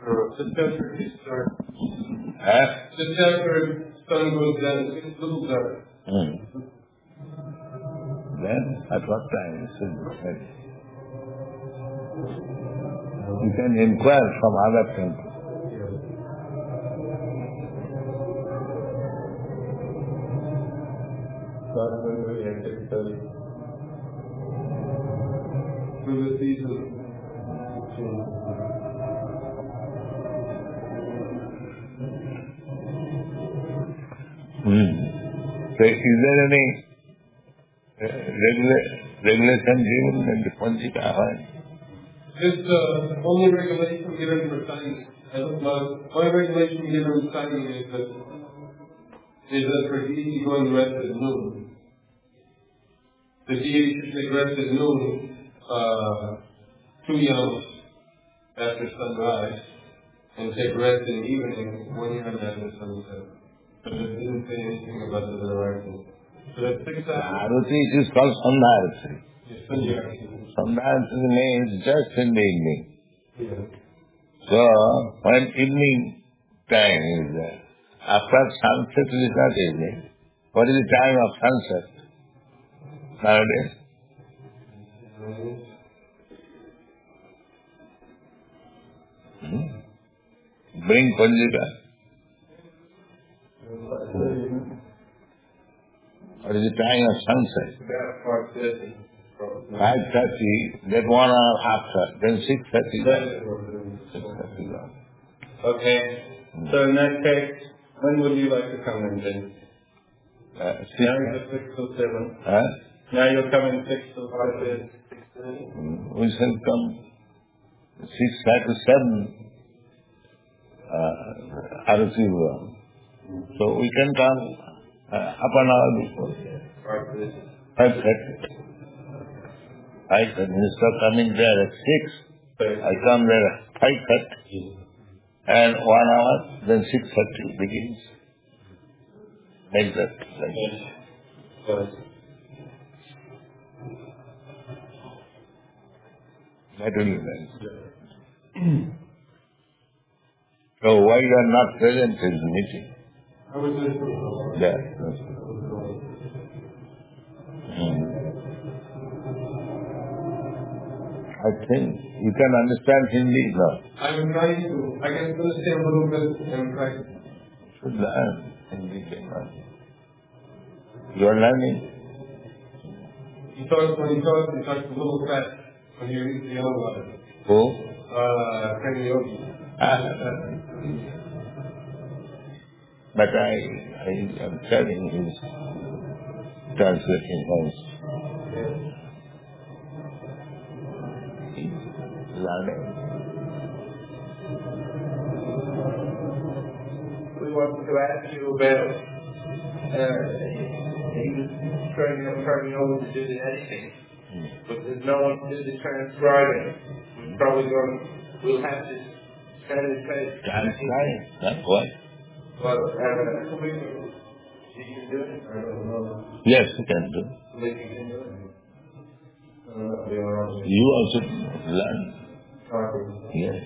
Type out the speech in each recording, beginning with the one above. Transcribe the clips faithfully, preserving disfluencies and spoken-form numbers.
Just after it starts. Huh? Just after sun goes down, it's a little dark. Hmm. Then, at what time it should be set? You can inquire from other temples. Start when we have six thirty. For the season. Hmm. So is there any uh, regula regulation given in the Panchika? Just uh, only regulation given for signing. Uh, one regulation given for signing is that is that for deity going rest at noon. The deity should take rest at noon, uh, two yams after sunrise, and take rest in the evening, one yam after sunset. But it didn't say anything about the horizon. So that's six hours. Aruti, it is called Sandharati. Yes, Sandharati. Sandharati means just in the evening. Yeah. So, when evening time is there, after sunset it is not evening. What is the time of sunset nowadays? Hmm? Bring Panjika. What is the time of sunset? About five thirty. Five thirty, then one hour after, then six thirty. Six thirty. Okay. So in that case, when would you like to come in then? Uh, six, now you're six till seven. huh? Now you're coming six till five thirty. Six thirty. We shall come six thirty seven. Uh, Arati will. So we can come uh, half an hour before. Five thirty. Five thirty. Instead of coming there at six, I come there at five thirty. And one hour, then six thirty begins. Like that. Like that. That will be nice. So why you are not present in the meeting? I was listening. Yeah. Hmm. I think you can understand Hindi now. I'm trying to. I can understand a little bit. I'm trying. You should learn Hindi. You are learning. He talks when he talks. He talks a little fast when you read the yellow letter. Who? Uh, Prema Yogi. But I, I am telling his translating hands. He's learning. We wanted to ask you about, uh, he was training up Prema Yogi to do the editing, hmm. but there's no one to do the transcribing. We're probably going, we'll have to translate. Transcribe? That's what? Well, uh, we can, she can do it? I don't know. Yes, you can do. They can do it? Uh, you also learn. Okay. Yes.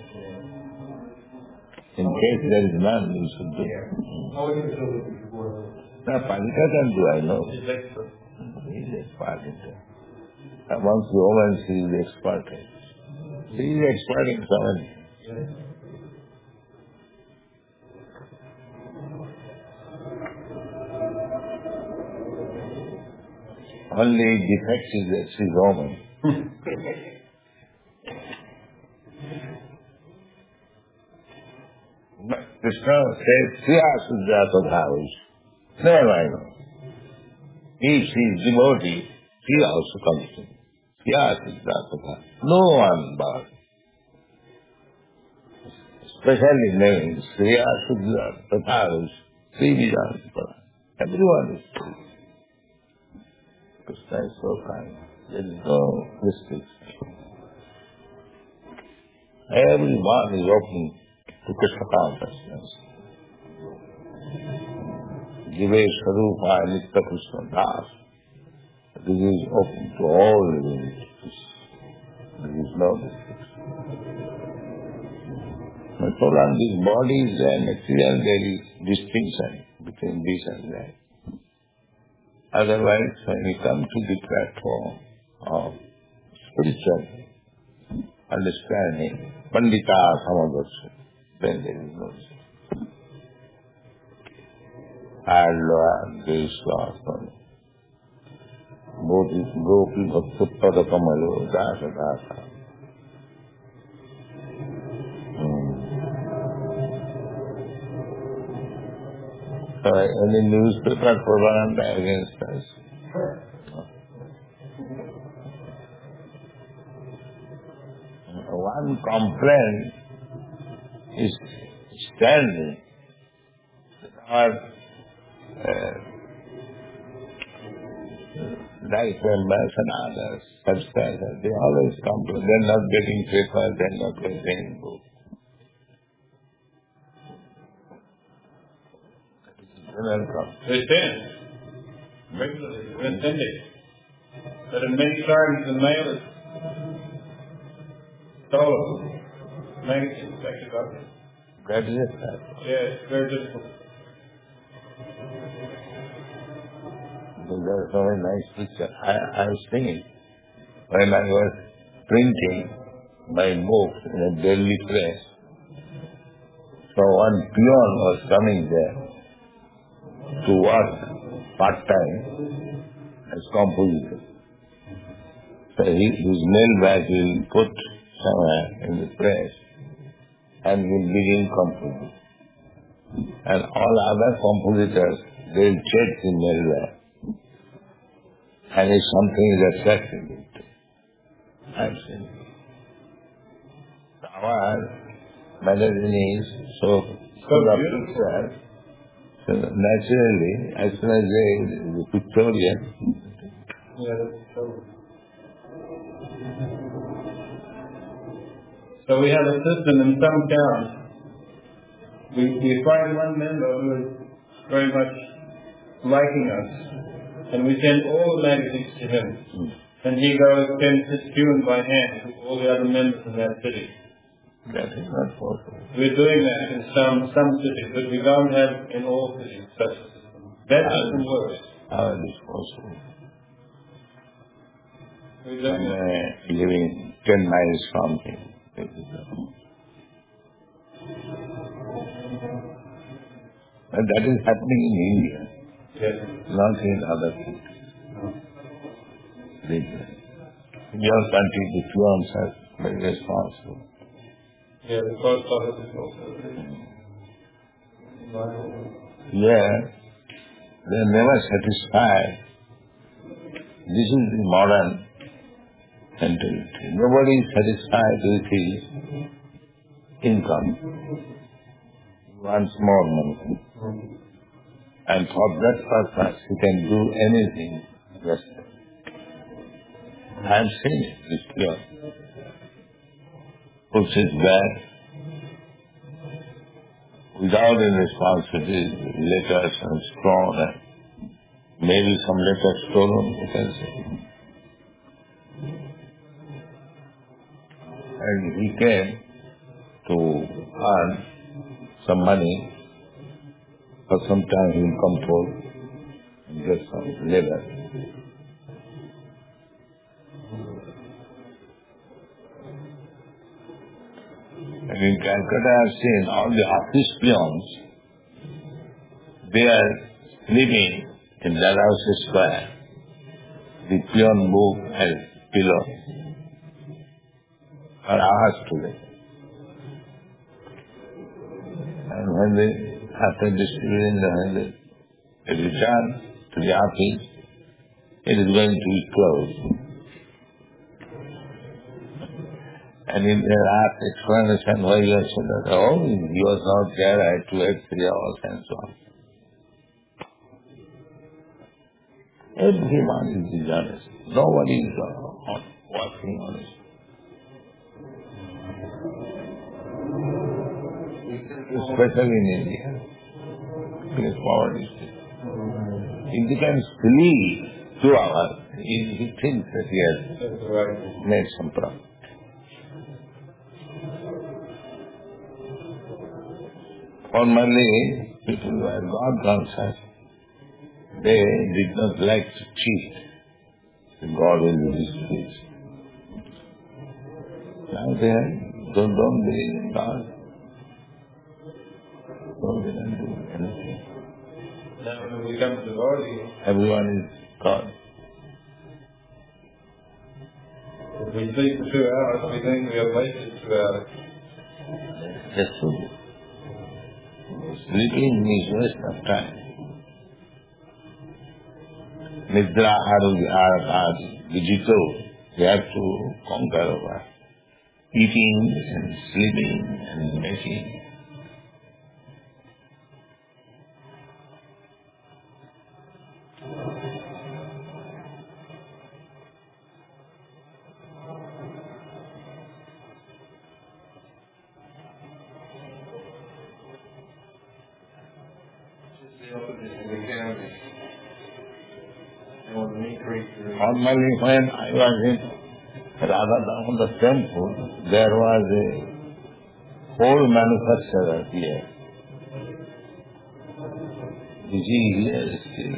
In case there is none, you should do. Yeah. Mm. How is it before? Now, Pandita can do, I know. He's expert. He's expert in that. Amongst the women, she is expert. She is expert in something. Yes. Only defect is that she is woman. Krishna says, Sriya Suddhata Bhavus. Never mind. If she is devotee, she also comes to me. Sriya Suddhata Bhavus. No one but. Especially names, Sriya Suddhata Bhavus, Sri Vijayanta. Everyone is free. Krishna is so kind. There is no restriction. Everyone is open to Krishna consciousness. Jive Sarupa Nitya Krishna Das. This is open to all living entities. There is no restriction. So long this body is there, material, there is distinction between this and that. Otherwise, when we come to the platform of spiritual understanding, Pandita Samadarsa, then there is no such. Alva, Deshva, Gopi Bhakta Kamalu, Dasa Dasa. So any newspaper propaganda against us. One complaint is standing. Our uh, life members and others, subscribers, they always complain. They're not getting paper, they're not getting book. They send regularly, they're sending. But in many times the mail is stolen. Magazines, actually got it. That is it. Yeah, it's very difficult. There's a very nice picture. I, I've seen when I was printing my book in a Delhi press. So one peon was coming there to work part-time as compositor. So he, his mailbag will put somewhere in the press and will begin composing. And all other compositors, they will check the mailbag. And if something is attractive, I've seen it. Our magazine is so full of pictures. So naturally, as soon as they the pictorial. Yeah, that's true. So we have a system in some towns. We, we find one member who is very much liking us, and we send all the magazines to him. Mm. And he goes and sends his tune by hand to all the other members in that city. That is not possible. We're doing that in some some cities, but we don't have in all cities such a system. That system works. How is it possible? We're doing and, uh, living ten miles from him. And that is happening in India, yes. not in other countries. No. In your country, the peons are very responsible. Yeah, the post office is also yeah, they are never satisfied. This is the modern mentality. Nobody is satisfied with his income. He wants more money. And for that purpose, he can do anything. Yes. I have seen it, this peon. Puts his bag without any responsibility, letters and straw, and maybe some letters stolen, you can say. And he came to earn some money. For some time he will come forth and get some labor. And in Calcutta I have seen all the office peons, they are living in Dalhousie Square. The peon move as pillow for hours today. And when they, after distributing the when they return to the office, it is going to be closed. And in their ask explanation why you are so that, oh, he was not there, I had to wait three hours and so on. Everyone is dishonest. Nobody is uh, working honest. Especially in India, because poverty is still. If he can sleep two hours, he, he thinks that he has made some profit. Formerly, people were God conscious. They did not like to cheat. God will be displeased. Now they don't, don't believe in God. So they don't do anything. Now when we come to devotee, Everyone is God. if we sleep for two hours, we think we have wasted two hours. That's true. Sleeping is waste of time. Nidra are digital. We have to conquer our eating and sleeping and making. Normally when I was in Radha temple, there was a whole manufacturer here. Is he here still?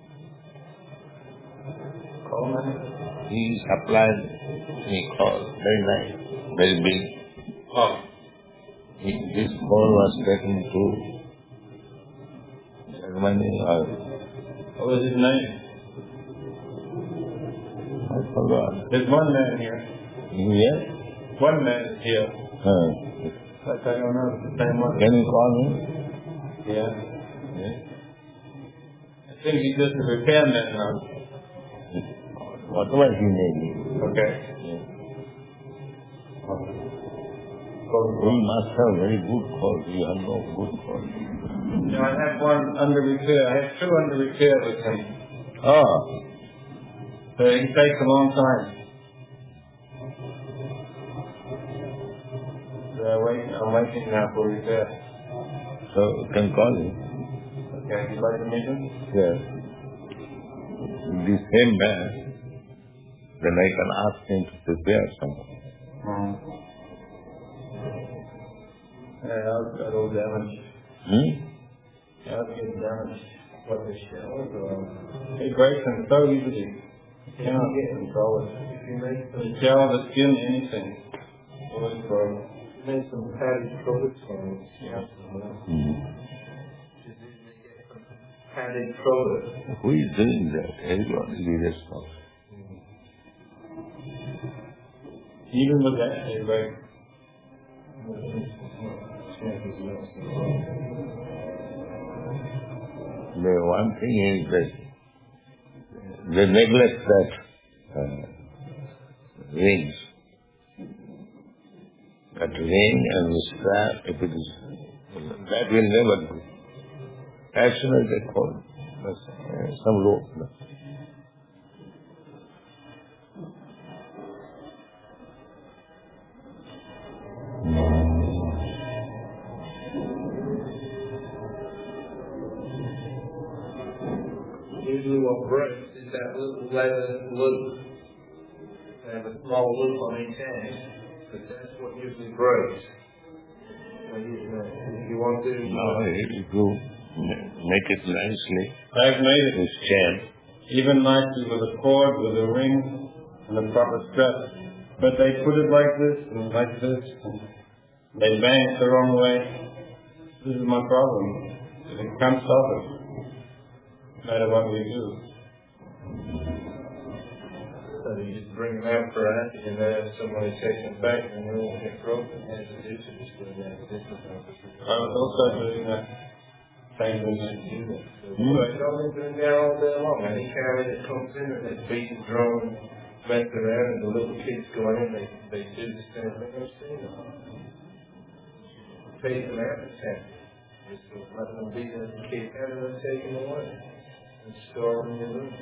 He supplied me coal, very nice, very big. Oh. He, this coal was taken to Germany or... What was his name? I forgot. There's one man here. Here? One man is here. Huh. But I don't know if it's the same one. Can you call him? Yeah. Yeah. I think he's just a repairman now. Whatever he may be. Okay. Yeah. He must have very good calls. You have no good calls. No, I have one under repair. I have two under repair with him. Oh. So it takes a long time. So I'm waiting, I'm waiting now for repair. So you can call him. Okay, you like to meet him? Yes. The same man. Then I can ask him to prepare something. Mm-hmm. Yeah, I'll get all damaged. Hmm? I'll get damaged. What the shell? It breaks them so easily. You cannot control it. The gel, the skin, anything. Always broke. Made some padded products for us. Yeah. Mm-hmm. Padded products. Who is doing that? Everyone is responsible. Even with that, they break. The one thing is that they neglect that uh, rings. That ring and the strap, if it is, that will never do. As soon as they call, uh, some rope. No? Usually what breaks is that little leather loop. They have a small loop on each end, but that's what usually breaks. So you, if you want to... No, if you make it nicely. I've made it. With chain. Even nicely with a cord, with a ring, and a proper strap. But they put it like this, and like this, and they bang it the wrong way. This is my problem. They can't stop it. No matter what we do. So you just bring them out for anti, and then somebody takes them back, and they won't get broken. As a do, so just doing that. I was also doing that. Same thing as you do that. So it's only been there all day long. Any carrier that comes in and they beat the drum, mess around, and the little kids go in, they they do the same thing. I've seen them. Take them out of town. Just let them beat the kids out and then take them away. And store them in your room.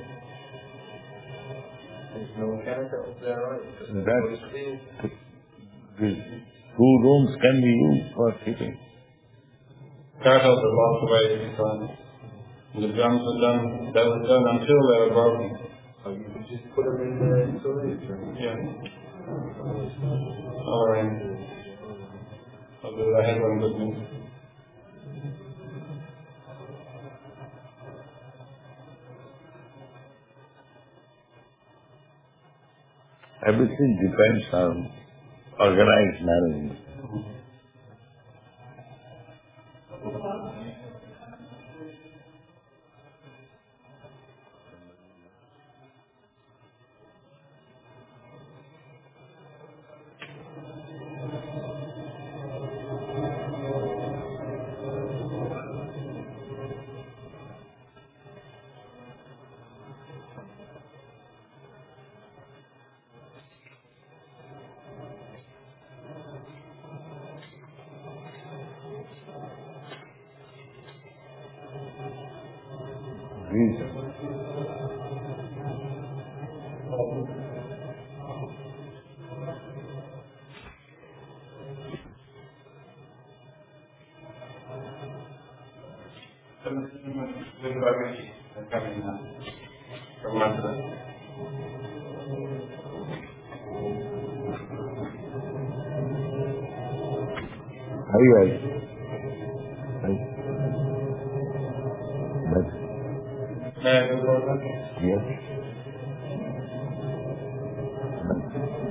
There's no chemicals there, right? That, the two rooms can be used for keeping. Cartels are lost away every time. The drums were done, that was done until they were broken. So you could just put them in the insulation? Yeah. All right. I'll do that. I had one with me. Everything depends on organized management. Reason. Aye, aye. Aye. But, yes. But,